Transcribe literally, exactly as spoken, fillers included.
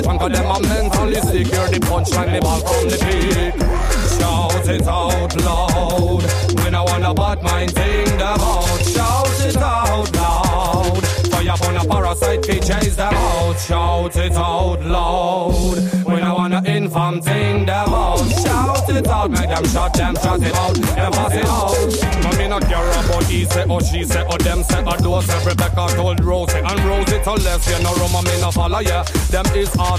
Chunk of them are mentally sick. Hear the punchline, the ball from the peak. Shout it out loud. When I want a bad mind thing about. Shout it out loud. Fire upon a parasite, fi chase them out. Shout it out loud. When I want a inform thing them out. Shout it out, make them shut them, shut it out, and pass it out. Mommy not care about he say or she say or them say or those say. Rebecca told Rosie and Rosie told Leslie. No Roma me no follow ya. Them is all